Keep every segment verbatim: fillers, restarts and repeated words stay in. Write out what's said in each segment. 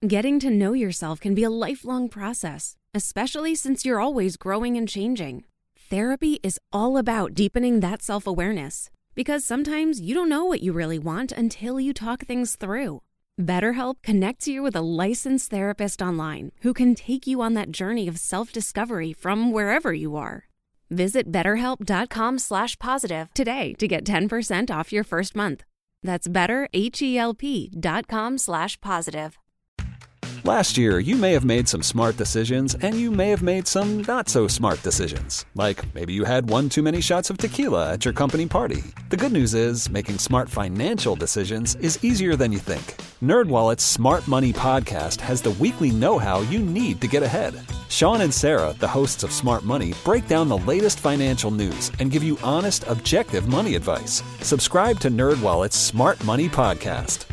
Getting to know yourself can be a lifelong process, especially since you're always growing and changing. Therapy is all about deepening that self-awareness, because sometimes you don't know what you really want until you talk things through. BetterHelp connects you with a licensed therapist online who can take you on that journey of self-discovery from wherever you are. Visit betterhelp.com slash positive today to get ten percent off your first month. That's betterhelp.com slash positive. Last year, you may have made some smart decisions, and you may have made some not-so-smart decisions. Like, maybe you had one too many shots of tequila at your company party. The good news is, making smart financial decisions is easier than you think. NerdWallet's Smart Money Podcast has the weekly know-how you need to get ahead. Sean and Sarah, the hosts of Smart Money, break down the latest financial news and give you honest, objective money advice. Subscribe to NerdWallet's Smart Money Podcast.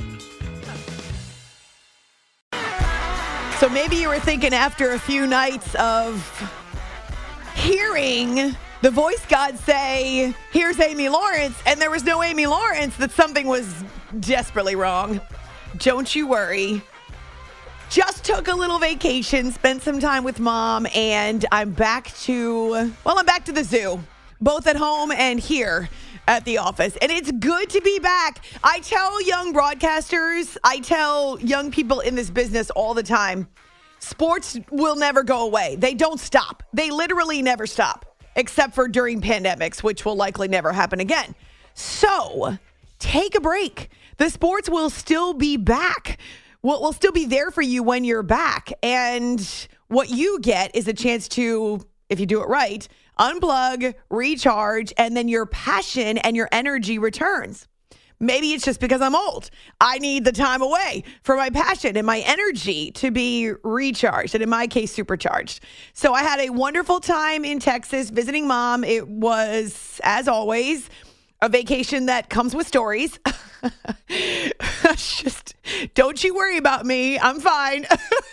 So maybe you were thinking after a few nights of hearing the voice god say, here's Amy Lawrence, and there was no Amy Lawrence, that something was desperately wrong. Don't you worry. Just took a little vacation, spent some time with mom, and I'm back to, well, I'm back to the zoo, both at home and here at the office. And it's good to be back. I tell young broadcasters, I tell young people in this business all the time, sports will never go away. They don't stop. They literally never stop, except for during pandemics, which will likely never happen again. So take a break. The sports will still be back. Will will still be there for you when you're back. And what you get is a chance to, if you do it right, unplug, recharge, and then your passion and your energy returns. Maybe it's just because I'm old. I need the time away for my passion and my energy to be recharged, and in my case, supercharged. So I had a wonderful time in Texas visiting mom. It was, as always, a vacation that comes with stories. Just don't you worry about me. I'm fine.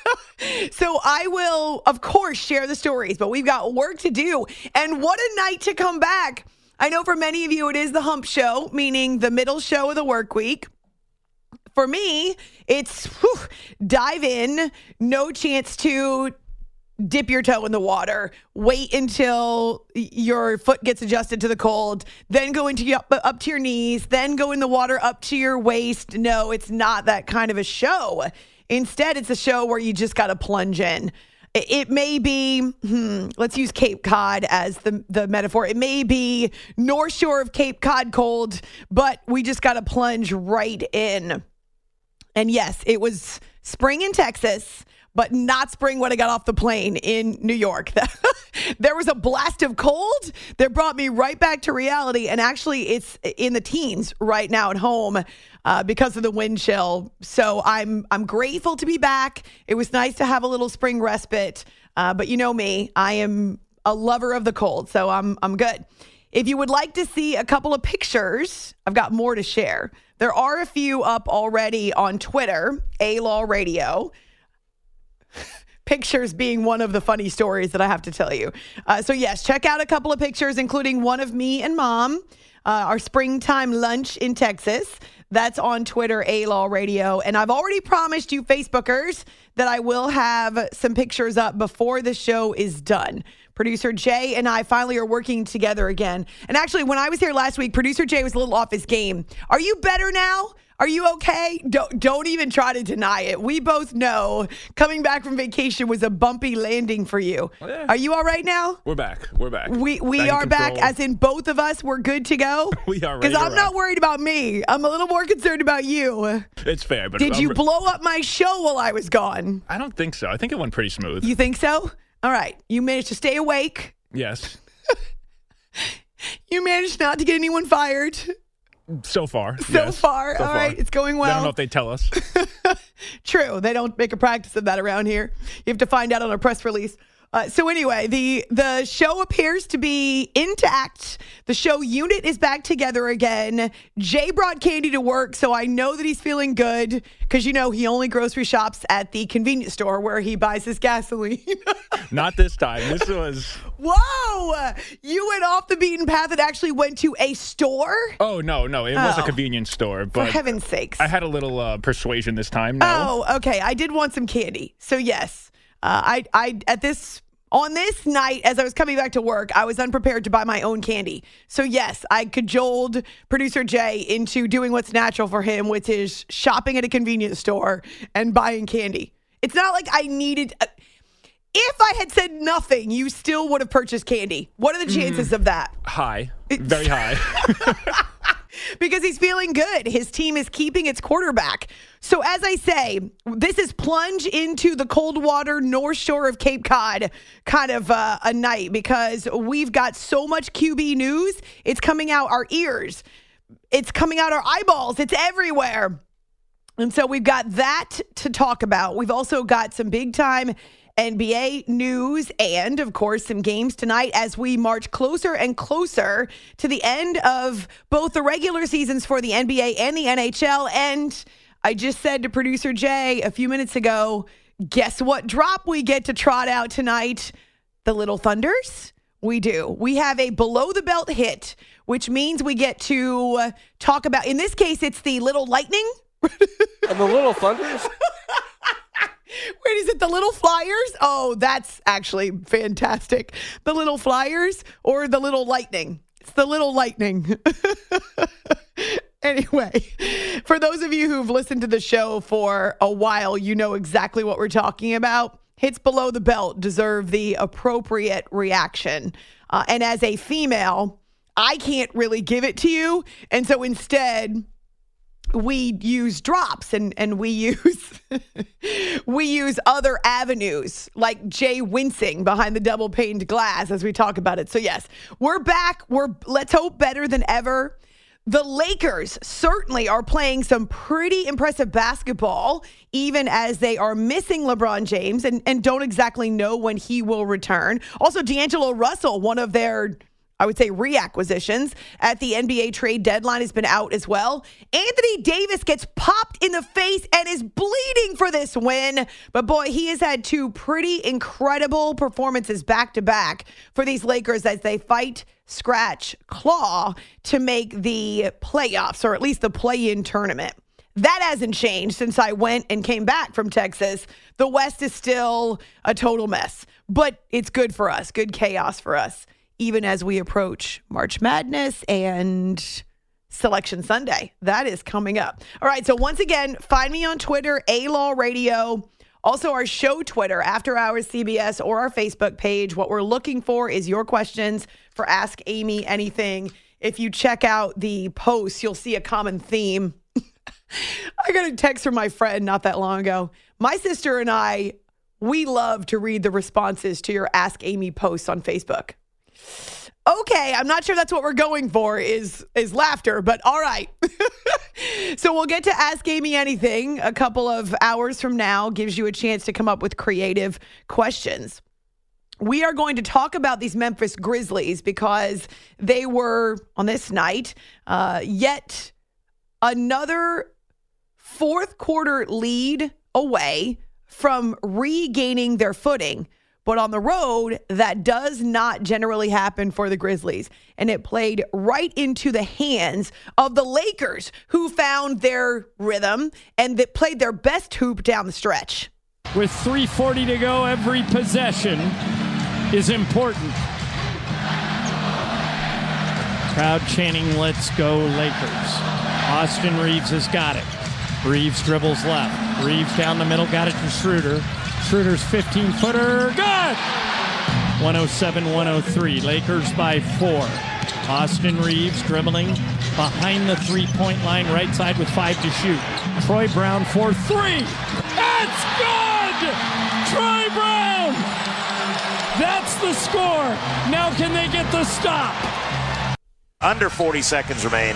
So I will, of course, share the stories, but we've got work to do. And what a night to come back. I know for many of you, it is the hump show, meaning the middle show of the work week. For me, it's whew, dive in, no chance to dip your toe in the water, wait until your foot gets adjusted to the cold, then go into up, up to your knees, then go in the water up to your waist. No, it's not that kind of a show. Instead, it's a show where you just got to plunge in. It may be, hmm, let's use Cape Cod as the, the metaphor. It may be North Shore of Cape Cod cold, but we just got to plunge right in. And yes, it was spring in Texas, but not spring when I got off the plane in New York. There was a blast of cold that brought me right back to reality. And actually, it's in the teens right now at home uh, because of the wind chill. So I'm I'm grateful to be back. It was nice to have a little spring respite. Uh, but you know me, I am a lover of the cold, so I'm I'm good. If you would like to see a couple of pictures, I've got more to share. There are a few up already on Twitter, A-Law Radio. Pictures being one of the funny stories that I have to tell you. Uh, so yes, check out a couple of pictures, including one of me and mom, uh, our springtime lunch in Texas. That's on Twitter, A-Law Radio. And I've already promised you Facebookers that I will have some pictures up before the show is done. Producer Jay and I finally are working together again. And actually, when I was here last week, Producer Jay was a little off his game. Are you better now? Are you okay? Don't, don't even try to deny it. We both know coming back from vacation was a bumpy landing for you. Yeah. Are you all right now? We're back. We're back. We we back are back, as in both of us. We're good to go. We are ready. Because I'm not worried about me. I'm a little more concerned about you. It's fair. But Did I'm you re- blow up my show while I was gone? I don't think so. I think it went pretty smooth. You think so? All right. You managed to stay awake. Yes. You managed not to get anyone fired. So far. So yes. far. So all far. right. It's going well. I don't know if they tell us. True. They don't make a practice of that around here. You have to find out on a press release. Uh, so anyway, the the show appears to be intact. The show unit is back together again. Jay brought candy to work, so I know that he's feeling good because, you know, he only grocery shops at the convenience store where he buys his gasoline. Not this time. This was... Whoa! You went off the beaten path and actually went to a store? Oh, no, no. It was Oh. a convenience store. But For heaven's sakes. I had a little uh, persuasion this time. No. Oh, okay. I did want some candy. So, yes. Uh, I, I, at this... On this night, as I was coming back to work, I was unprepared to buy my own candy. So, yes, I cajoled producer Jay into doing what's natural for him, which is shopping at a convenience store and buying candy. It's not like I needed... A, if I had said nothing, you still would have purchased candy. What are the chances mm. of that? High. Very high. Because he's feeling good. His team is keeping its quarterback. So as I say, this is plunge into the cold water North Shore of Cape Cod kind of uh, a night because we've got so much Q B news. It's coming out our ears. It's coming out our eyeballs. It's everywhere. And so we've got that to talk about. We've also got some big time N B A news and, of course, some games tonight as we march closer and closer to the end of both the regular seasons for the N B A and the N H L. And I just said to producer Jay a few minutes ago, guess what drop we get to trot out tonight? The Little Thunders? We do. We have a below-the-belt hit, which means we get to uh, talk about, in this case, it's the Little Lightning. And the Little Thunders? Wait, is it the Little Flyers? Oh, that's actually fantastic. The Little Flyers or the Little Lightning? It's the Little Lightning. Anyway, for those of you who've listened to the show for a while, you know exactly what we're talking about. Hits below the belt deserve the appropriate reaction. Uh, and as a female, I can't really give it to you. And so instead... we use drops and, and we use we use other avenues like Jay wincing behind the double paned glass as we talk about it. So yes, we're back. We're let's hope better than ever. The Lakers certainly are playing some pretty impressive basketball, even as they are missing LeBron James and, and don't exactly know when he will return. Also, D'Angelo Russell, one of their I would say reacquisitions at the N B A trade deadline, has been out as well. Anthony Davis gets popped in the face and is bleeding for this win. But boy, he has had two pretty incredible performances back to back for these Lakers as they fight, scratch, claw to make the playoffs, or at least the play-in tournament. That hasn't changed since I went and came back from Texas. The West is still a total mess, but it's good for us, good chaos for us, even as we approach March Madness and Selection Sunday. That is coming up. All right, so once again, find me on Twitter, A-Law Radio. Also, our show Twitter, After Hours C B S, or our Facebook page. What we're looking for is your questions for Ask Amy Anything. If you check out the posts, you'll see a common theme. I got a text from my friend not that long ago. My sister and I, we love to read the responses to your Ask Amy posts on Facebook. Okay, I'm not sure that's what we're going for is is laughter, but all right. So we'll get to Ask Amy Anything a couple of hours from now. Gives you a chance to come up with creative questions. We are going to talk about these Memphis Grizzlies because they were, on this night, uh, yet another fourth quarter lead away from regaining their footing. But on the road, that does not generally happen for the Grizzlies. And it played right into the hands of the Lakers, who found their rhythm and that played their best hoop down the stretch. With three forty to go, every possession is important. Crowd chanting, "Let's go Lakers." Austin Reeves has got it. Reeves dribbles left. Reeves down the middle, got it to Schroeder. Schroeder's fifteen-footer, good! one oh seven one oh three, Lakers by four. Austin Reeves dribbling behind the three-point line, right side with five to shoot. Troy Brown for three. It's good! Troy Brown! That's the score. Now can they get the stop? Under forty seconds remain.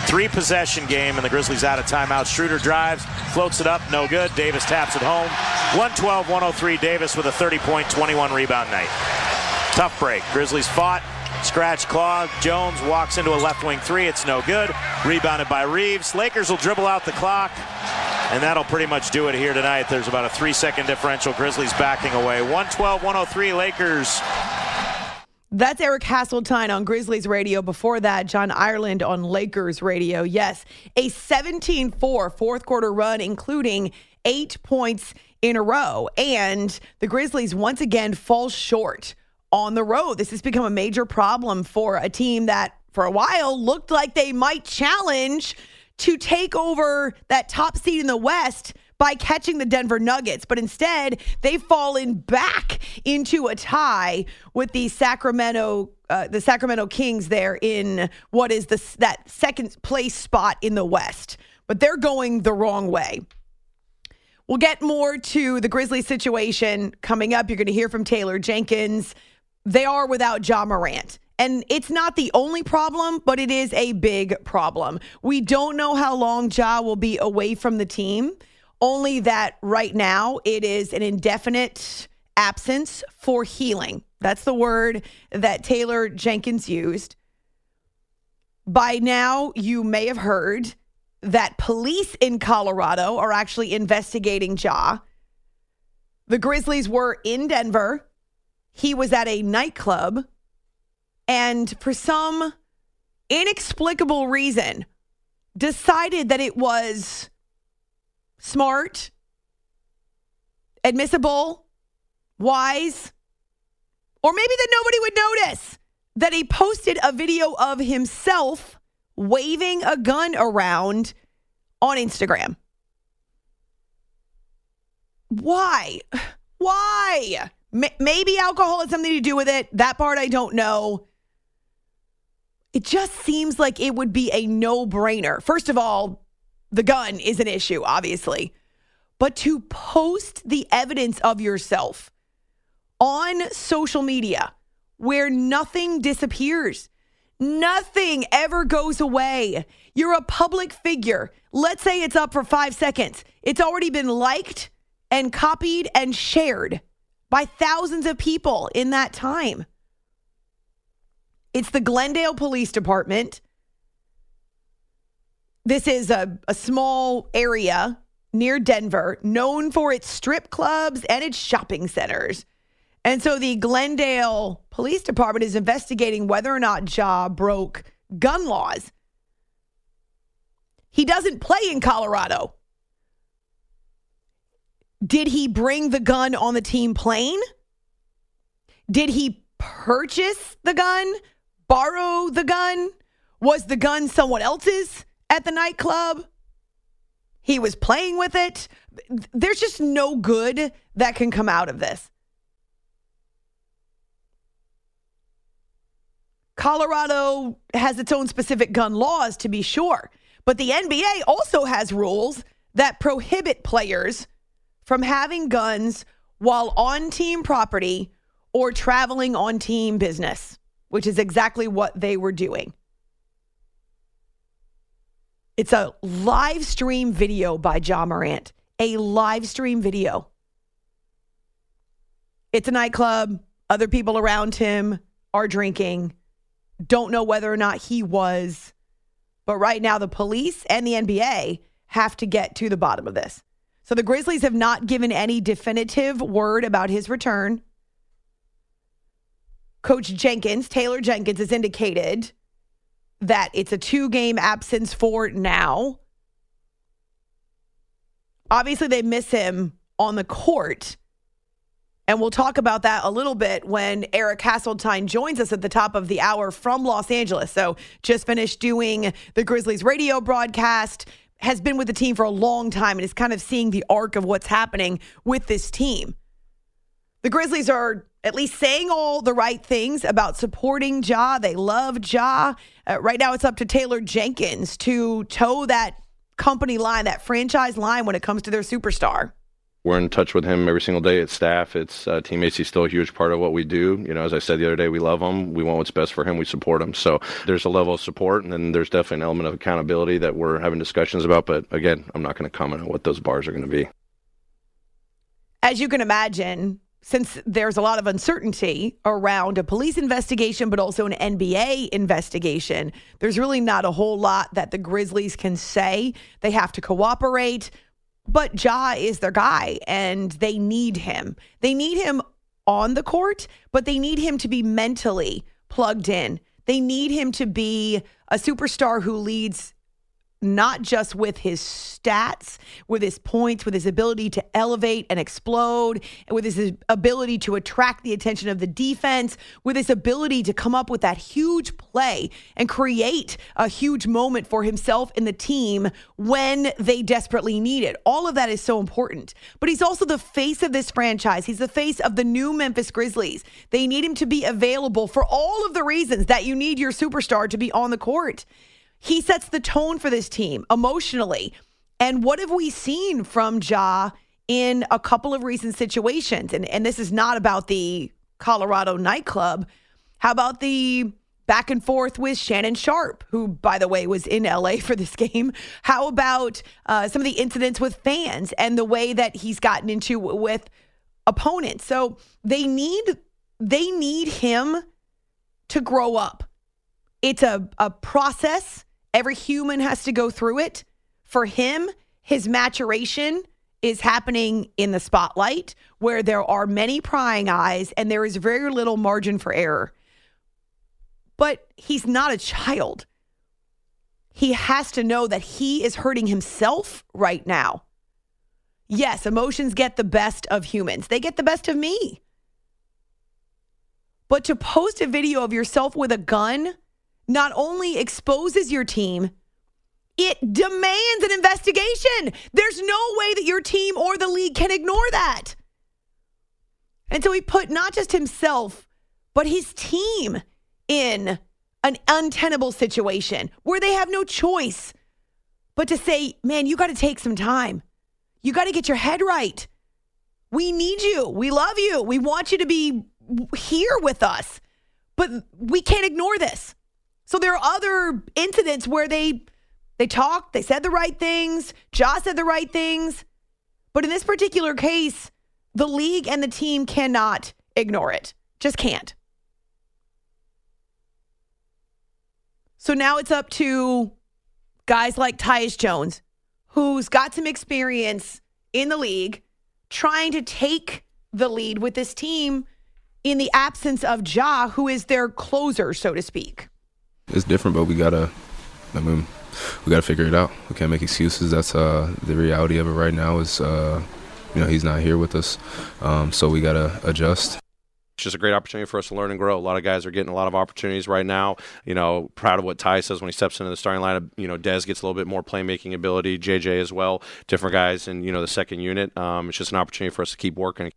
three-possession game, and the Grizzlies out of timeout. Schroeder drives, floats it up, no good. Davis taps it home. one twelve one oh three, Davis with a thirty-point, twenty-one rebound night. Tough break. Grizzlies fought, scratch claw. Jones walks into a left wing three. It's no good. Rebounded by Reeves. Lakers will dribble out the clock, and that'll pretty much do it here tonight. There's about a three-second differential. Grizzlies backing away. one twelve one oh three, Lakers. That's Eric Hasseltine on Grizzlies radio. Before that, John Ireland on Lakers radio. Yes, a seventeen four fourth quarter run, including eight points in a row. And the Grizzlies once again fall short on the road. This has become a major problem for a team that for a while looked like they might challenge to take over that top seed in the West by catching the Denver Nuggets. But instead, they've fallen back into a tie with the Sacramento uh, the Sacramento Kings there in what is the, that second place spot in the West. But they're going the wrong way. We'll get more to the Grizzlies situation coming up. You're going to hear from Taylor Jenkins. They are without Ja Morant. And it's not the only problem, but it is a big problem. We don't know how long Ja will be away from the team. Only that right now it is an indefinite absence for healing. That's the word that Taylor Jenkins used. By now, you may have heard that police in Colorado are actually investigating Ja. The Grizzlies were in Denver. He was at a nightclub. And for some inexplicable reason, decided that it was smart, admissible, wise, or maybe that nobody would notice that he posted a video of himself waving a gun around on Instagram. Why? Why? M- maybe alcohol had something to do with it. That part I don't know. It just seems like it would be a no-brainer. First of all, the gun is an issue, obviously. But to post the evidence of yourself on social media where nothing disappears, nothing ever goes away. You're a public figure. Let's say it's up for five seconds. It's already been liked and copied and shared by thousands of people in that time. It's the Glendale Police Department. This is a, a small area near Denver, known for its strip clubs and its shopping centers. And so the Glendale Police Department is investigating whether or not Ja broke gun laws. He doesn't play in Colorado. Did he bring the gun on the team plane? Did he purchase the gun? Borrow the gun? Was the gun someone else's at the nightclub? He was playing with it. There's just no good that can come out of this. Colorado has its own specific gun laws, to be sure. But the N B A also has rules that prohibit players from having guns while on team property or traveling on team business, which is exactly what they were doing. It's a live stream video by Ja Morant. A live stream video. It's a nightclub. Other people around him are drinking. Don't know whether or not he was. But right now, the police and the N B A have to get to the bottom of this. So the Grizzlies have not given any definitive word about his return. Coach Jenkins, Taylor Jenkins, has indicated that it's a two-game absence for now. Obviously, they miss him on the court. And we'll talk about that a little bit when Eric Hasseltine joins us at the top of the hour from Los Angeles. So just finished doing the Grizzlies radio broadcast, has been with the team for a long time, and is kind of seeing the arc of what's happening with this team. The Grizzlies are at least saying all the right things about supporting Ja. They love Ja. Uh, right now it's up to Taylor Jenkins to toe that company line, that franchise line when it comes to their superstar. We're in touch with him every single day. It's staff, it's uh, teammates. He's still a huge part of what we do. You know, as I said the other day, we love him. We want what's best for him. We support him. So there's a level of support, and then there's definitely an element of accountability that we're having discussions about. But again, I'm not going to comment on what those bars are going to be. As you can imagine, since there's a lot of uncertainty around a police investigation, but also an N B A investigation, there's really not a whole lot that the Grizzlies can say. They have to cooperate. But Ja is their guy, and they need him. They need him on the court, but they need him to be mentally plugged in. They need him to be a superstar who leads not just with his stats, with his points, with his ability to elevate and explode, and with his ability to attract the attention of the defense, with his ability to come up with that huge play and create a huge moment for himself and the team when they desperately need it. All of that is so important. But he's also the face of this franchise. He's the face of the new Memphis Grizzlies. They need him to be available for all of the reasons that you need your superstar to be on the court. He sets the tone for this team emotionally. And what have we seen from Ja in a couple of recent situations? And, and this is not about the Colorado nightclub. How about the back and forth with Shannon Sharpe, who, by the way, was in L A for this game? How about uh, some of the incidents with fans and the way that he's gotten into with opponents? So they need they need him to grow up. It's a, a process. Every human has to go through it. For him, his maturation is happening in the spotlight where there are many prying eyes and there is very little margin for error. But he's not a child. He has to know that he is hurting himself right now. Yes, emotions get the best of humans. They get the best of me. But to post a video of yourself with a gun not only exposes your team, it demands an investigation. There's no way that your team or the league can ignore that. And so he put not just himself, but his team in an untenable situation where they have no choice but to say, man, you got to take some time. You got to get your head right. We need you. We love you. We want you to be here with us, but we can't ignore this. So there are other incidents where they they talked, they said the right things, Ja said the right things. But in this particular case, the league and the team cannot ignore it. Just can't. So now it's up to guys like Tyus Jones, who's got some experience in the league, trying to take the lead with this team in the absence of Ja, who is their closer, so to speak. It's different, but we gotta, I mean, we gotta figure it out. We can't make excuses. That's uh, the reality of it right now is, uh, you know, he's not here with us. Um, so we gotta adjust. It's just a great opportunity for us to learn and grow. A lot of guys are getting a lot of opportunities right now. You know, proud of what Ty says when he steps into the starting lineup. You know, Dez gets a little bit more playmaking ability. J J as well. Different guys in, you know, the second unit. Um, it's just an opportunity for us to keep working.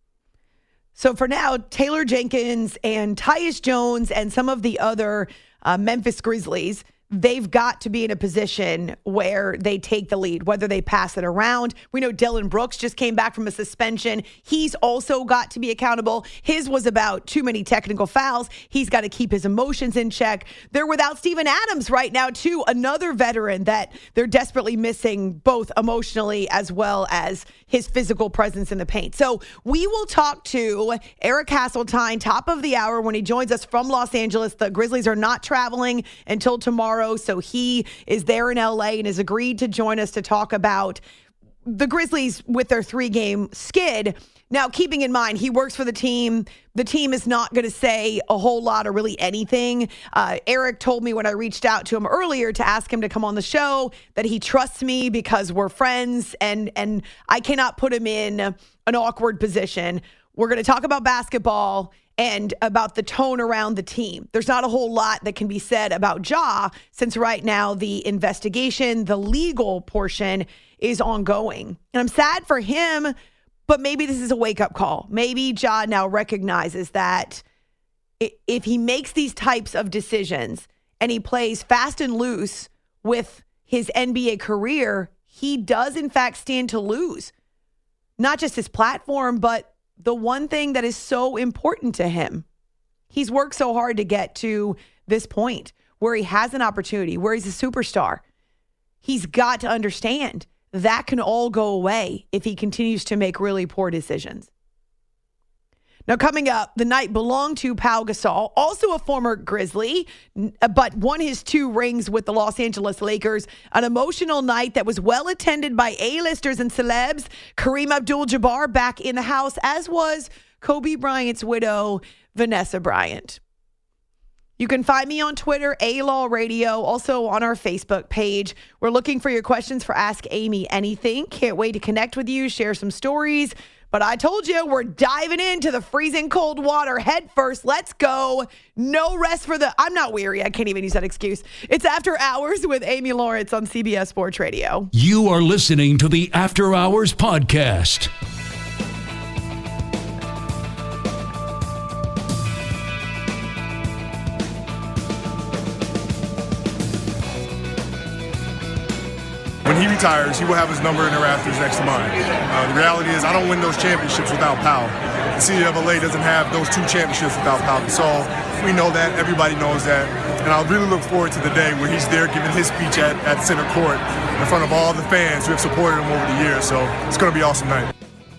So for now, Taylor Jenkins and Tyus Jones and some of the other uh, Memphis Grizzlies, they've got to be in a position where they take the lead, whether they pass it around. We know Dylan Brooks just came back from a suspension. He's also got to be accountable. His was about too many technical fouls. He's got to keep his emotions in check. They're without Steven Adams right now, too, another veteran that they're desperately missing, both emotionally as well as his physical presence in the paint. So we will talk to Eric Hasseltine, top of the hour, when he joins us from Los Angeles. The Grizzlies are not traveling until tomorrow. So he is there in L A and has agreed to join us to talk about the Grizzlies with their three-game skid. Now, keeping in mind, he works for the team. The team is not going to say a whole lot or really anything. Uh, Eric told me when I reached out to him earlier to ask him to come on the show that he trusts me because we're friends, and, and I cannot put him in an awkward position. We're going to talk about basketball and about the tone around the team. There's not a whole lot that can be said about Ja, since right now the investigation, the legal portion, is ongoing. And I'm sad for him, but maybe this is a wake-up call. Maybe Ja now recognizes that if he makes these types of decisions and he plays fast and loose with his N B A career, he does in fact stand to lose. not just his platform, but the one thing that is so important to him. He's worked so hard to get to this point where he has an opportunity, where he's a superstar. He's got to understand that can all go away if he continues to make really poor decisions. Now, coming up, the night belonged to Pau Gasol, also a former Grizzly, but won his two rings with the Los Angeles Lakers. An emotional night that was well attended by A-listers and celebs. Kareem Abdul-Jabbar back in the house, as was Kobe Bryant's widow, Vanessa Bryant. You can find me on Twitter, A-Law Radio, also on our Facebook page. We're looking for your questions for Ask Amy Anything. Can't wait to connect with you, share some stories. But I told you, we're diving into the freezing cold water head first. Let's go. No rest for the... I'm not weary. I can't even use that excuse. It's After Hours with Amy Lawrence on C B S Sports Radio. You are listening to the After Hours podcast. When he retires, he will have his number in the rafters next to mine. Uh, the reality is I don't win those championships without Pau. The city of L A doesn't have those two championships without Pau Gasol. We know that. Everybody knows that. And I really look forward to the day where he's there giving his speech at, at center court in front of all the fans who have supported him over the years. So it's going to be an awesome night.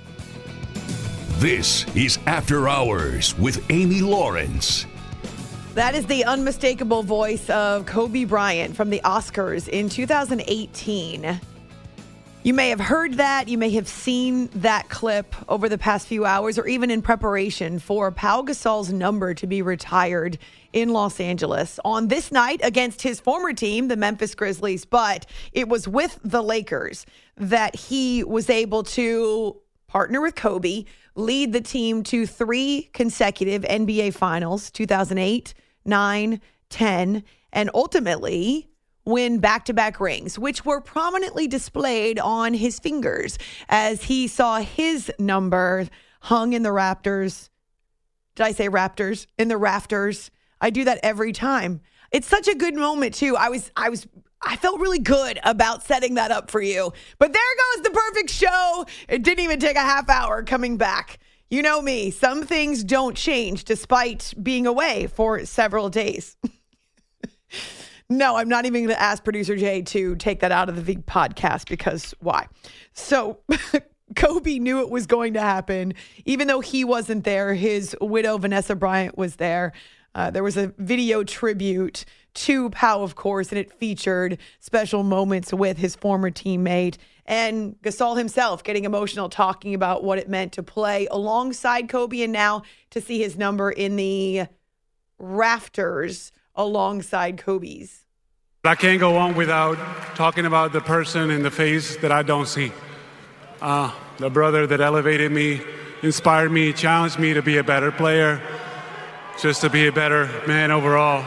This is After Hours with Amy Lawrence. That is the unmistakable voice of Kobe Bryant from the Oscars in two thousand eighteen. You may have heard that. You may have seen that clip over the past few hours or even in preparation for Pau Gasol's number to be retired in Los Angeles on this night against his former team, the Memphis Grizzlies. But it was with the Lakers that he was able to partner with Kobe, lead the team to three consecutive N B A finals, two thousand eight, nine, ten, and ultimately win back-to-back rings, which were prominently displayed on his fingers as he saw his number hung in the Raptors. Did I say Raptors? In the rafters. I do that every time. It's such a good moment too. I was, I was, I felt really good about setting that up for you. But there goes the perfect show. It didn't even take a half hour coming back. You know me, some things don't change despite being away for several days. No, I'm not even going to ask producer Jay to take that out of the podcast because why? So Kobe knew it was going to happen. Even though he wasn't there, his widow, Vanessa Bryant, was there. Uh, there was a video tribute to Pau, of course, and it featured special moments with his former teammate and Gasol himself getting emotional, talking about what it meant to play alongside Kobe and now to see his number in the rafters alongside Kobe's. I can't go on without talking about the person in the face that I don't see. Uh, the brother that elevated me, inspired me, challenged me to be a better player, just to be a better man overall.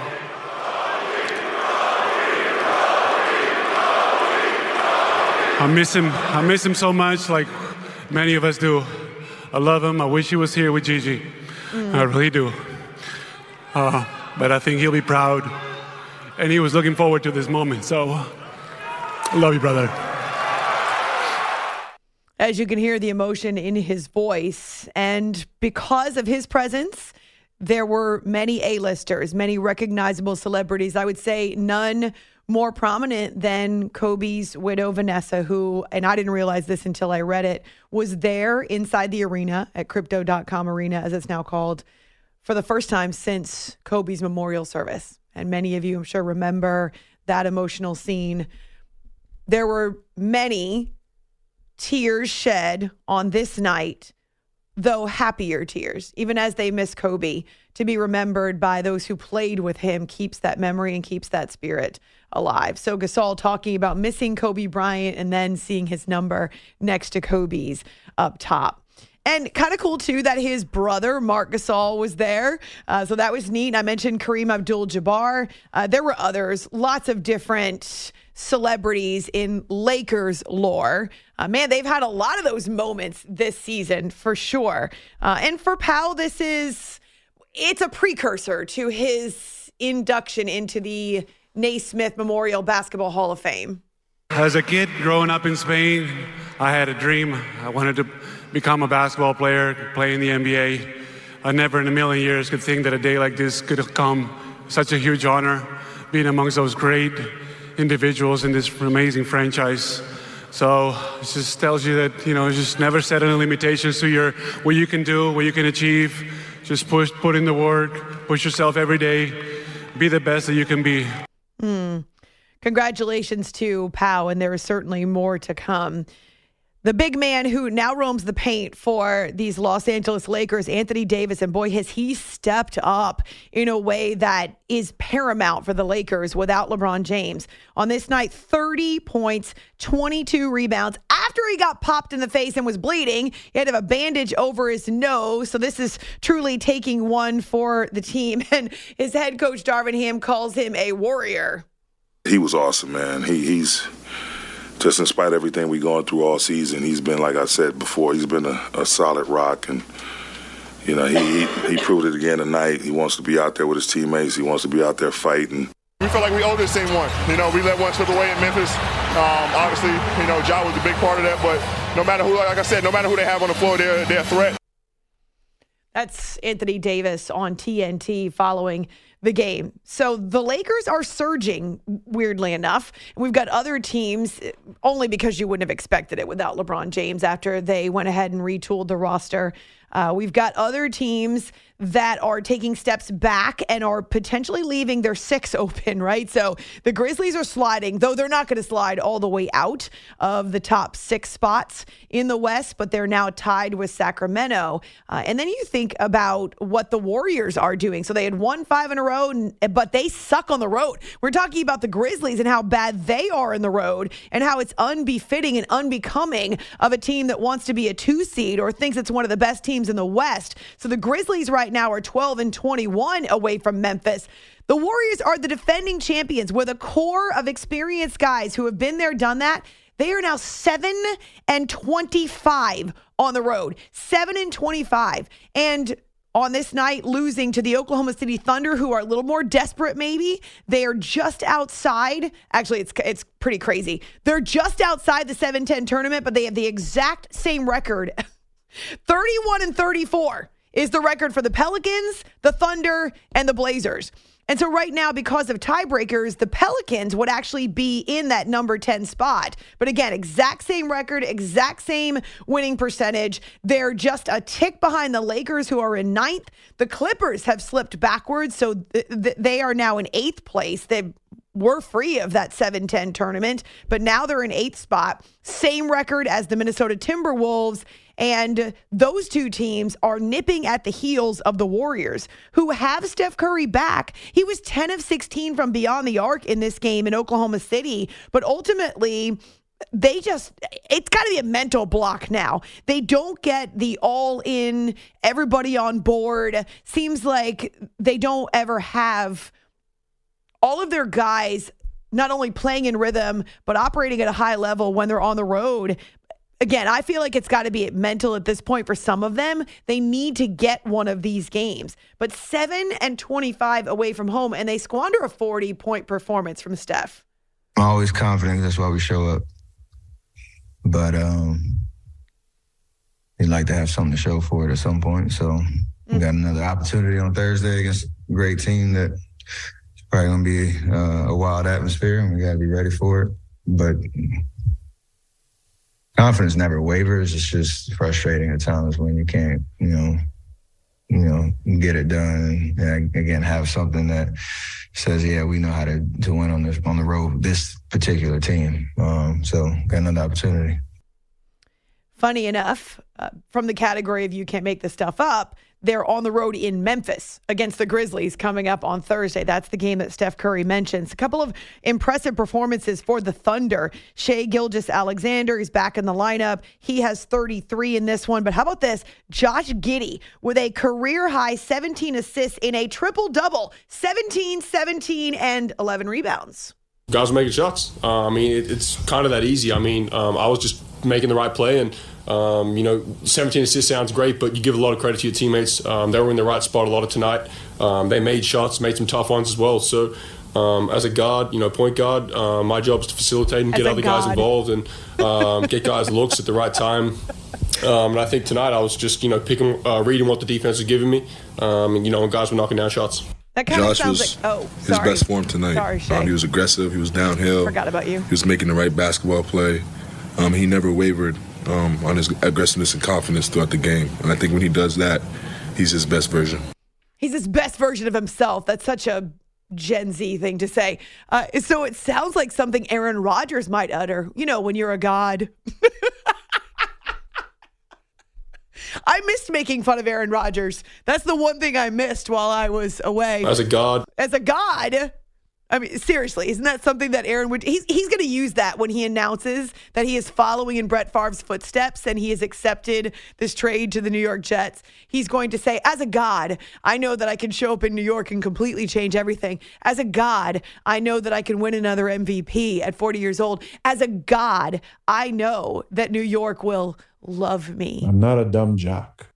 I miss him. I miss him so much, like many of us do. I love him. I wish he was here with Gigi. Mm. I really do. Uh, but I think he'll be proud. And he was looking forward to this moment. So, I love you, brother. As you can hear the emotion in his voice. And because of his presence, there were many A-listers, many recognizable celebrities. I would say none more prominent than Kobe's widow, Vanessa, who, and I didn't realize this until I read it, was there inside the arena at Crypto dot com Arena, as it's now called, for the first time since Kobe's memorial service. And many of you, I'm sure, remember that emotional scene. There were many tears shed on this night, though happier tears, even as they miss Kobe. To be remembered by those who played with him keeps that memory and keeps that spirit alive. So Gasol talking about missing Kobe Bryant and then seeing his number next to Kobe's up top. And kind of cool, too, that his brother, Marc Gasol, was there. Uh, so that was neat. I mentioned Kareem Abdul-Jabbar. Uh, there were others, lots of different celebrities in Lakers lore. Uh, man, they've had a lot of those moments this season, for sure. Uh, and for Pau, this is, it's a precursor to his induction into the Naismith Memorial Basketball Hall of Fame. As a kid growing up in Spain, I had a dream. I wanted to become a basketball player, play in the N B A. I never in a million years could think that a day like this could have come. Such a huge honor being amongst those great individuals in this amazing franchise. So it just tells you that, you know, just never set any limitations to your what you can do, what you can achieve. Just push, put in the work, push yourself every day, be the best that you can be. Mm. Congratulations to Pau, and there is certainly more to come. The big man who now roams the paint for these Los Angeles Lakers, Anthony Davis, and boy, has he stepped up in a way that is paramount for the Lakers without LeBron James. On this night, thirty points, twenty-two rebounds. After he got popped in the face and was bleeding, he had to have a bandage over his nose. So this is truly taking one for the team. And his head coach, Darvin Ham, calls him a warrior. He was awesome, man. He, he's... Just in spite of everything we're going through all season, he's been, like I said before, he's been a, a solid rock. And, you know, he, he he proved it again tonight. He wants to be out there with his teammates. He wants to be out there fighting. We feel like we owe this team one. You know, we let one slip away in Memphis. Um, obviously, you know, Ja was a big part of that. But no matter who, like I said, no matter who they have on the floor, they're, they're a threat. That's Anthony Davis on T N T following the game. So the Lakers are surging, weirdly enough. We've got other teams, only because you wouldn't have expected it without LeBron James after they went ahead and retooled the roster. Uh, we've got other teams that are taking steps back and are potentially leaving their six open, right? So the Grizzlies are sliding, though they're not going to slide all the way out of the top six spots in the West, but they're now tied with Sacramento. Uh, and then you think about what the Warriors are doing. So they had won five in a row, but they suck on the road. We're talking about the Grizzlies and how bad they are in the road and how it's unbefitting and unbecoming of a team that wants to be a two seed or thinks it's one of the best teams in the West. So the Grizzlies right now are twelve and twenty-one away from Memphis. The Warriors are the defending champions with a core of experienced guys who have been there, done that. They are now seven and twenty-five on the road. seven and twenty-five. And on this night, losing to the Oklahoma City Thunder, who are a little more desperate maybe. They are just outside. Actually, it's it's pretty crazy. They're just outside the seven ten tournament, but they have the exact same record. thirty-one and thirty-four is the record for the Pelicans, the Thunder, and the Blazers. And so right now, because of tiebreakers, the Pelicans would actually be in that number ten spot. But again, exact same record, exact same winning percentage. They're just a tick behind the Lakers, who are in ninth. The Clippers have slipped backwards, so th- th- they are now in eighth place. They were free of that seven ten tournament, but now they're in eighth spot. Same record as the Minnesota Timberwolves. And those two teams are nipping at the heels of the Warriors, who have Steph Curry back. He was ten of sixteen from beyond the arc in this game in Oklahoma City. But ultimately, they just, it's got to be a mental block now. They don't get the all-in, everybody on board. Seems like they don't ever have all of their guys not only playing in rhythm, but operating at a high level when they're on the road. Again, I feel like it's got to be mental at this point for some of them. They need to get one of these games. But seven and twenty-five away from home, and they squander a forty-point performance from Steph. I'm always confident. That's why we show up. But um, you'd like to have something to show for it at some point. So mm-hmm. we got another opportunity on Thursday against a great team that it's probably going to be uh, a wild atmosphere, and we got to be ready for it. But confidence never wavers. It's just frustrating at times when you can't, you know, you know, get it done. And again, have something that says, yeah, we know how to, to win on this on the road, this particular team. Um, so got another opportunity. Funny enough, uh, from the category of you can't make this stuff up, they're on the road in Memphis against the Grizzlies coming up on Thursday. That's the game that Steph Curry mentions. A couple of impressive performances for the Thunder. Shai Gilgeous-Alexander is back in the lineup. He has thirty-three in this one. But how about this? Josh Giddey with a career-high seventeen assists in a triple-double. seventeen, seventeen, and eleven rebounds. Guys are making shots. Uh, I mean, it, it's kind of that easy. I mean, um, I was just making the right play, and um, you know, seventeen assists sounds great, but you give a lot of credit to your teammates. Um, they were in the right spot a lot of tonight. Um, they made shots, made some tough ones as well. So, um, as a guard, you know, point guard, uh, my job is to facilitate and as get other god. guys involved and um, get guys looks at the right time. Um, and I think tonight I was just, you know, picking, uh, reading what the defense was giving me. Um, and, you know, guys were knocking down shots. That kind of Josh sounds was like, oh, his sorry. best form tonight. Sorry, Shay. Um, he was aggressive. He was downhill. Forgot about you. He was making the right basketball play. Um, he never wavered um, on his aggressiveness and confidence throughout the game. And I think when he does that, he's his best version. He's his best version of himself. That's such a Gen Z thing to say. Uh, so it sounds like something Aaron Rodgers might utter, you know, when you're a god. I missed making fun of Aaron Rodgers. That's the one thing I missed while I was away. As a god. As a god. I mean, seriously, isn't that something that Aaron would... He's, he's going to use that when he announces that he is following in Brett Favre's footsteps and he has accepted this trade to the New York Jets. He's going to say, as a god, I know that I can show up in New York and completely change everything. As a god, I know that I can win another M V P at forty years old. As a god, I know that New York will love me. I'm not a dumb jock.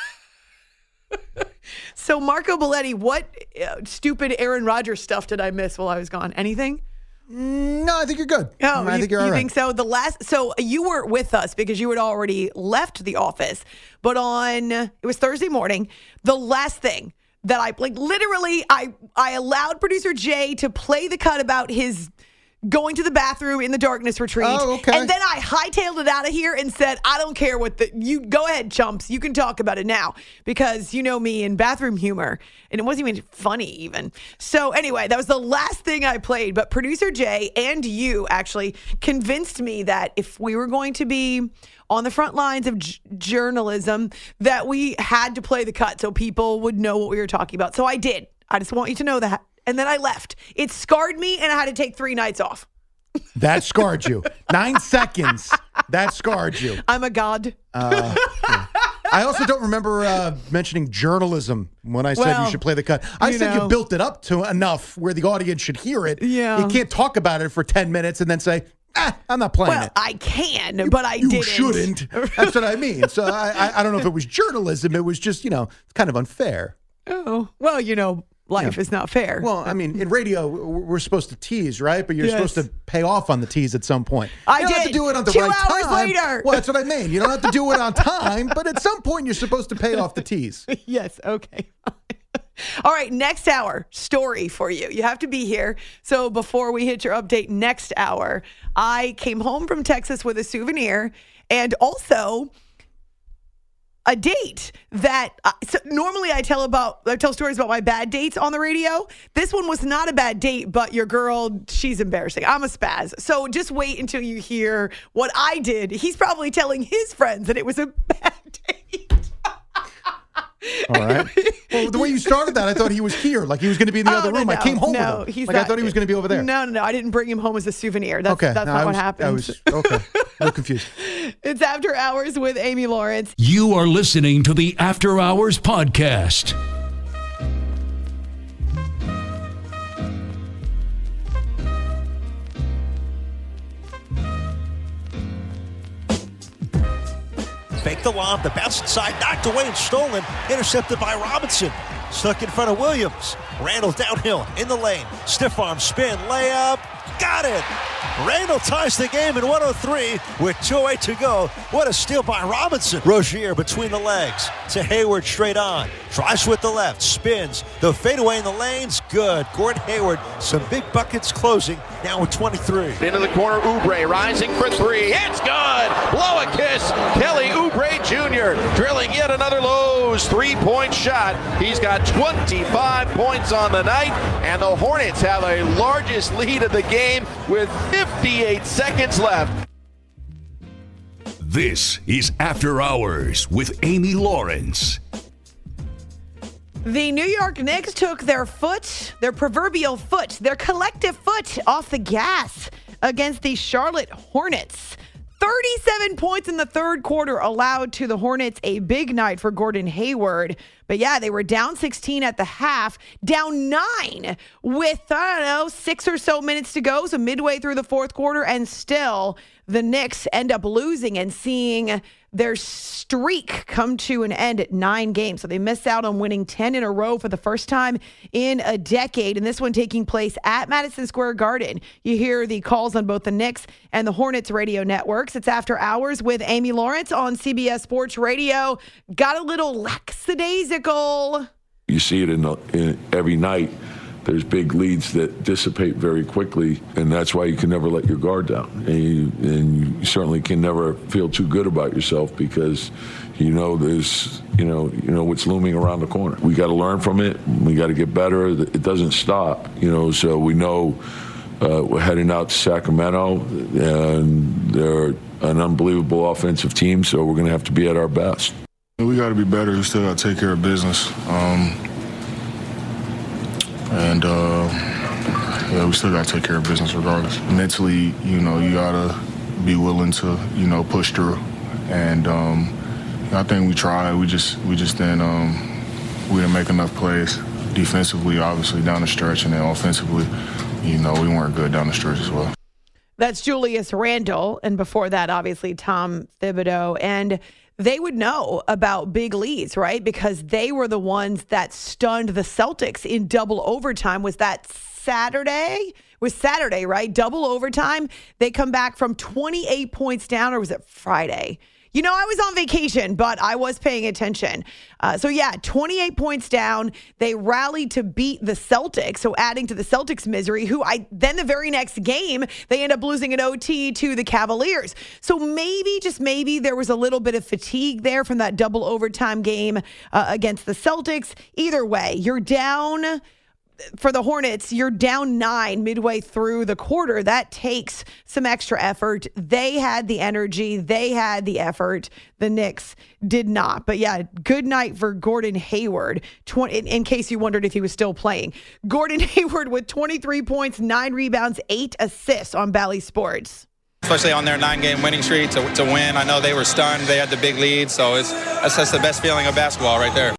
So, Marco Belletti, what uh, stupid Aaron Rodgers stuff did I miss while I was gone? Anything? No, I think you're good. Oh, I you, think you're all you right. think so? The last, so you weren't with us because you had already left the office. But on, it was Thursday morning. The last thing that I like, literally, I I allowed producer Jay to play the cut about his going to the bathroom in the darkness retreat. Oh, okay. And then I hightailed it out of here and said, I don't care what the, you go ahead, chumps. You can talk about it now because you know me in bathroom humor. And it wasn't even funny even. So anyway, that was the last thing I played. But producer Jay and you actually convinced me that if we were going to be on the front lines of j- journalism, that we had to play the cut so people would know what we were talking about. So I did. I just want you to know that. And then I left. It scarred me, and I had to take three nights off. That scarred you. Nine seconds. That scarred you. I'm a god. Uh, yeah. I also don't remember uh, mentioning journalism when I said Well, you should play the cut. I you said know. you built it up to enough where the audience should hear it. Yeah. You can't talk about it for ten minutes and then say, ah, I'm not playing Well, it. I can, but I you didn't. shouldn't. That's what I mean. So I, I, I don't know if it was journalism. It was just, you know, it's kind of unfair. Oh, well, you know, life Yeah. is not fair. Well, I mean, in radio, we're supposed to tease, right? But you're Yes. supposed to pay off on the tease at some point. I you don't have did. to do it on the Two right hours time. later. Well, that's what I mean. You don't have to do it on time, but at some point, you're supposed to pay off the tease. Yes, okay. All right, next hour, story for you. You have to be here. So before we hit your update next hour, I came home from Texas with a souvenir and also a date that uh, so normally I tell about I tell stories about my bad dates on the radio. This one was not a bad date, but your girl, she's embarrassing. I'm a spaz. So just wait until you hear what I did. He's probably telling his friends that it was a bad date. All right. Well, the way you started that, I thought he was here, like he was going to be in the Oh, other no, room. I no, came home no, with him. he's Like I not. thought he was going to be over there. No, no, no. I didn't bring him home as a souvenir. That's, Okay, that's no, not I what was, happened. I was okay. A little confused. It's After Hours with Amy Lawrence. You are listening to the After Hours Podcast. Fake the lob, the bounce inside, knocked away and stolen, intercepted by Robinson. Stuck in front of Williams. Randall downhill in the lane. Stiff arm spin, layup. Got it! Randall ties the game in one oh three with two oh eight to go. What a steal by Robinson. Rozier between the legs to Hayward straight on. Drives with the left, spins. The fadeaway in the lanes, good. Gordon Hayward, some big buckets closing. Now with twenty-three. Into the corner, Oubre rising for three. It's good! Blow a kiss. Kelly Oubre Junior drilling yet another Lowe's three-point shot. He's got twenty-five points on the night, and the Hornets have a largest lead of the game with fifty-eight seconds left. This is After Hours with Amy Lawrence. The New York Knicks took their foot, their proverbial foot, their collective foot off the gas against the Charlotte Hornets. thirty-seven points in the third quarter allowed to the Hornets, a big night for Gordon Hayward. But yeah, they were down sixteen at the half, down nine with, I don't know, six or so minutes to go. So midway through the fourth quarter, and still the Knicks end up losing and seeing their streak come to an end at nine games. So they missed out on winning ten in a row for the first time in a decade. And this one taking place at Madison Square Garden. You hear the calls on both the Knicks and the Hornets radio networks. It's After Hours with Amy Lawrence on C B S Sports Radio. Got a little lackadaisical. You see it in, the, in every night. There's big leads that dissipate very quickly, and that's why you can never let your guard down. And you, and you certainly can never feel too good about yourself because you know there's, you know, you know what's looming around the corner. We got to learn from it. We got to get better. It doesn't stop, you know. So we know uh, we're heading out to Sacramento, and they're an unbelievable offensive team. So we're going to have to be at our best. We got to be better. We still got to take care of business. Um, And, uh, yeah, we still got to take care of business regardless. Mentally, you know, you got to be willing to, you know, push through. And um, I think we tried. We just we just didn't, um, we didn't make enough plays. Defensively, obviously, down the stretch. And then offensively, you know, we weren't good down the stretch as well. That's Julius Randle. And before that, obviously, Tom Thibodeau. And they would know about big leads, right? Because they were the ones that stunned the Celtics in double overtime. Was that Saturday? It was Saturday, right? Double overtime. They come back from twenty-eight points down, or was it Friday? You know, I was on vacation, but I was paying attention. Uh, so, yeah, twenty-eight points down. They rallied to beat the Celtics, so adding to the Celtics' misery, who I then the very next game, they end up losing an O T to the Cavaliers. So maybe, just maybe, there was a little bit of fatigue there from that double overtime game uh, against the Celtics. Either way, you're down. For the Hornets, you're down nine midway through the quarter. That takes some extra effort. They had the energy. They had the effort. The Knicks did not. But yeah, good night for Gordon Hayward, twenty, in, in case you wondered if he was still playing. Gordon Hayward with twenty-three points, nine rebounds, eight assists on Bally Sports. Especially on their nine-game winning streak to, to win. I know they were stunned. They had the big lead. So it's, that's just the best feeling of basketball right there.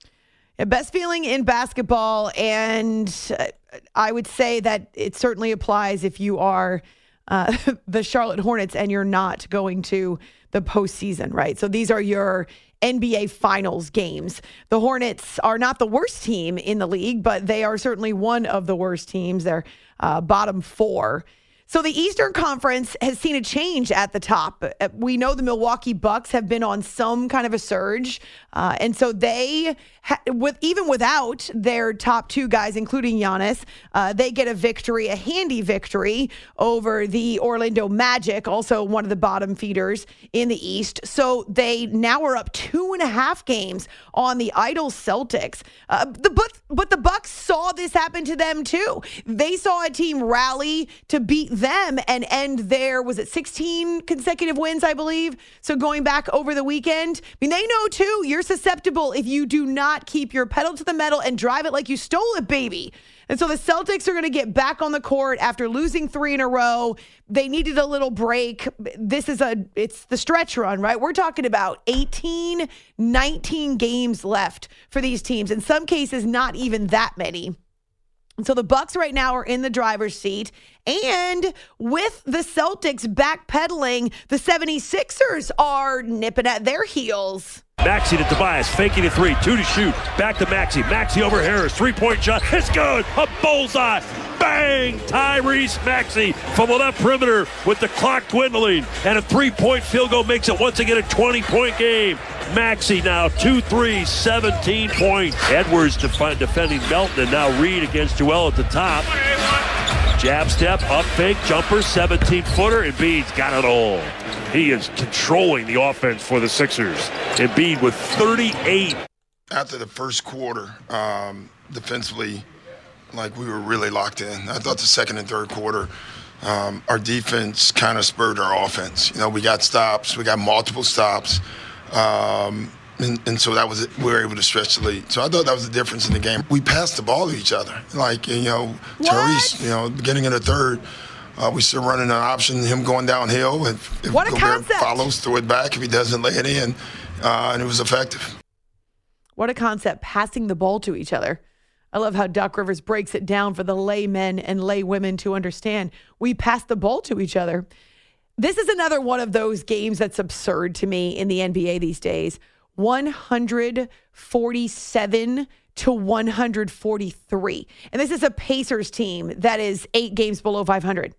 Best feeling in basketball, and I would say that it certainly applies if you are uh, the Charlotte Hornets and you're not going to the postseason, right? So these are your N B A Finals games. The Hornets are not the worst team in the league, but they are certainly one of the worst teams. They're uh, bottom four. So the Eastern Conference has seen a change at the top. We know the Milwaukee Bucks have been on some kind of a surge. Uh, and so they, ha- with even without their top two guys, including Giannis, uh, they get a victory, a handy victory over the Orlando Magic, also one of the bottom feeders in the East. So they now are up two and a half games on the idle Celtics. Uh, the but, but the Bucks saw this happen to them too. They saw a team rally to beat them and end their, was it sixteen consecutive wins, I believe? So going back over the weekend, I mean, they know too, you're susceptible if you do not keep your pedal to the metal and drive it like you stole it, baby. And so the Celtics are going to get back on the court after losing three in a row. They needed a little break. This is a, it's the stretch run, right? We're talking about eighteen, nineteen games left for these teams. In some cases, not even that many. And so the Bucks right now are in the driver's seat. And with the Celtics backpedaling, the seventy-sixers are nipping at their heels. Maxey to Tobias, faking a three, two to shoot. Back to Maxey. Maxey over Harris. Three-point shot. It's good. A bullseye. Bang! Tyrese Maxey from the left perimeter with the clock dwindling. And a three-point field goal makes it once again a twenty-point game. Maxey now two threes, seventeen points. Edwards defi- defending Melton, and now Reed against Joel at the top. Jab step, up fake, jumper, seventeen-footer. Embiid's got it all. He is controlling the offense for the Sixers. Embiid with thirty-eight. After the first quarter, um, defensively, like we were really locked in. I thought the second and third quarter, um, our defense kind of spurred our offense. You know, we got stops, we got multiple stops. Um, and, and so that was it. We were able to stretch the lead. So I thought that was the difference in the game. We passed the ball to each other. Like, you know, Tyrese, you know, beginning of the third, uh, we still running an option, him going downhill. And if what a Gobert concept. follows, throw it back. If he doesn't, lay it in. Uh, and it was effective. What a concept, passing the ball to each other. I love how Doc Rivers breaks it down for the laymen and laywomen to understand. We pass the ball to each other. This is another one of those games that's absurd to me in the N B A these days. one forty-seven to one forty-three. And this is a Pacers team that is eight games below five hundred.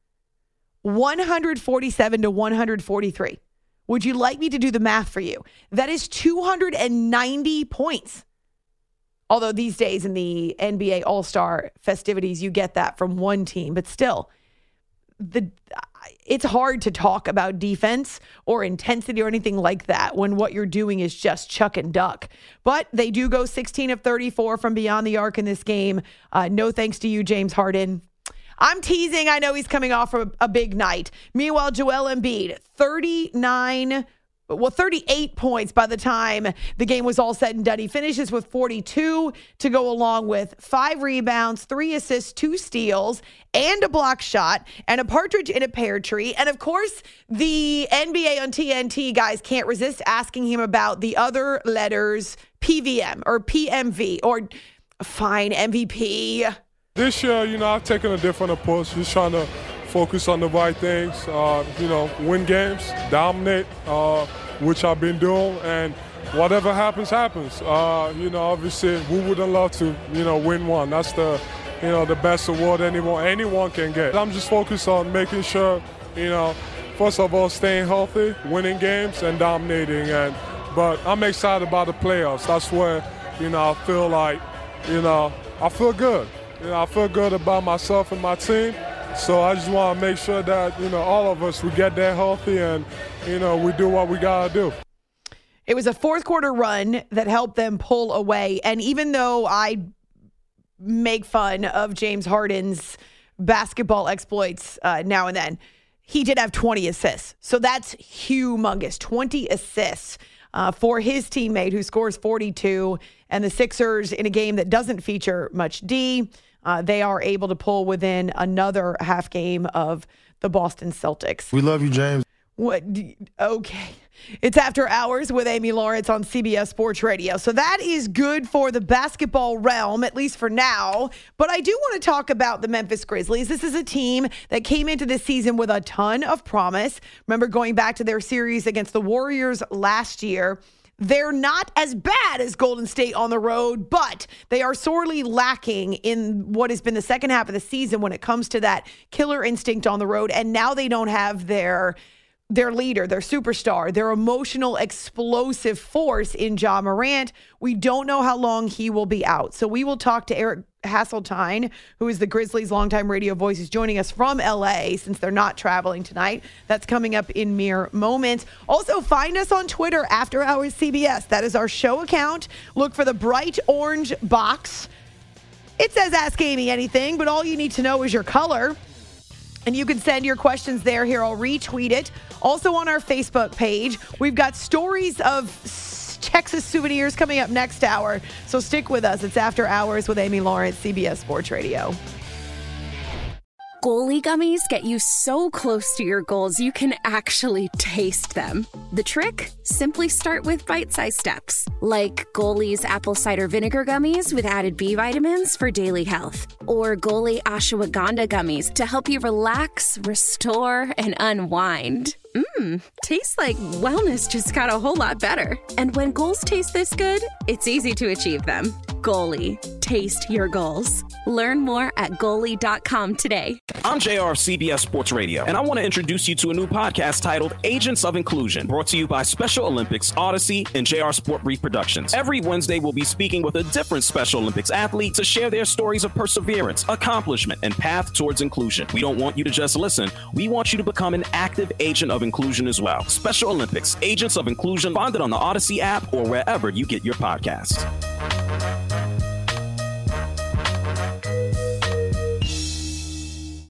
one forty-seven to one forty-three. Would you like me to do the math for you? That is two hundred ninety points. Although these days in the N B A All-Star festivities, you get that from one team. But still, the it's hard to talk about defense or intensity or anything like that when what you're doing is just chuck and duck. But they do go sixteen of thirty-four from beyond the arc in this game. Uh, no thanks to you, James Harden. I'm teasing. I know he's coming off a, a big night. Meanwhile, Joel Embiid, thirty-nine, well, thirty-eight points by the time the game was all said and done. He finishes with forty-two to go along with five rebounds, three assists, two steals, and a block shot, and a partridge in a pear tree. And of course, the N B A on T N T guys can't resist asking him about the other letters, P V M or P M V or fine M V P. This year, you know, I've taken a different approach, just trying to focus on the right things, uh, you know, win games, dominate, uh, which I've been doing, and whatever happens, happens. Uh, you know, obviously, who wouldn't love to, you know, win one? That's the, you know, the best award anyone anyone can get. I'm just focused on making sure, you know, first of all, staying healthy, winning games, and dominating. And but I'm excited about the playoffs. That's where, you know, I feel like, you know, I feel good. You know, I feel good about myself and my team. So I just want to make sure that, you know, all of us, we get there healthy and, you know, we do what we got to do. It was a fourth quarter run that helped them pull away. And even though I make fun of James Harden's basketball exploits uh, now and then, he did have twenty assists. So that's humongous. twenty assists uh, for his teammate who scores forty-two. And the Sixers, in a game that doesn't feature much D, Uh, they are able to pull within another half game of the Boston Celtics. We love you, James. What? Okay. It's After Hours with Amy Lawrence on C B S Sports Radio. So that is good for the basketball realm, at least for now. But I do want to talk about the Memphis Grizzlies. This is a team that came into this season with a ton of promise. Remember going back to their series against the Warriors last year. They're not as bad as Golden State on the road, but they are sorely lacking in what has been the second half of the season when it comes to that killer instinct on the road. And now they don't have their their leader, their superstar, their emotional, explosive force in Ja Morant. We don't know how long he will be out. So we will talk to Eric Hasseltine, who is the Grizzlies' longtime radio voice, is joining us from L A since they're not traveling tonight. That's coming up in mere moments. Also, find us on Twitter, After Hours C B S. That is our show account. Look for the bright orange box. It says Ask Amy Anything, but all you need to know is your color. And you can send your questions there. Here, I'll retweet it. Also on our Facebook page, we've got stories of Texas souvenirs coming up next hour. So stick with us. It's After Hours with Amy Lawrence, C B S Sports Radio. Goalie gummies get you so close to your goals you can actually taste them. The trick? Simply start with bite-sized steps, like Goalie's apple cider vinegar gummies with added B vitamins for daily health, or Goalie ashwagandha gummies to help you relax, restore, and unwind. Mmm, tastes like wellness just got a whole lot better. And when goals taste this good, it's easy to achieve them. Goalie, taste your goals. Learn more at goalie dot com today. I'm J R of C B S Sports Radio, and I want to introduce you to a new podcast titled Agents of Inclusion, brought to you by Special Olympics, Odyssey, and J R Sport Brief Productions. Every Wednesday, we'll be speaking with a different Special Olympics athlete to share their stories of perseverance, accomplishment, and path towards inclusion. We don't want you to just listen. We want you to become an active agent of inclusion as well. Special Olympics, Agents of Inclusion, find it on the Odyssey app or wherever you get your podcasts.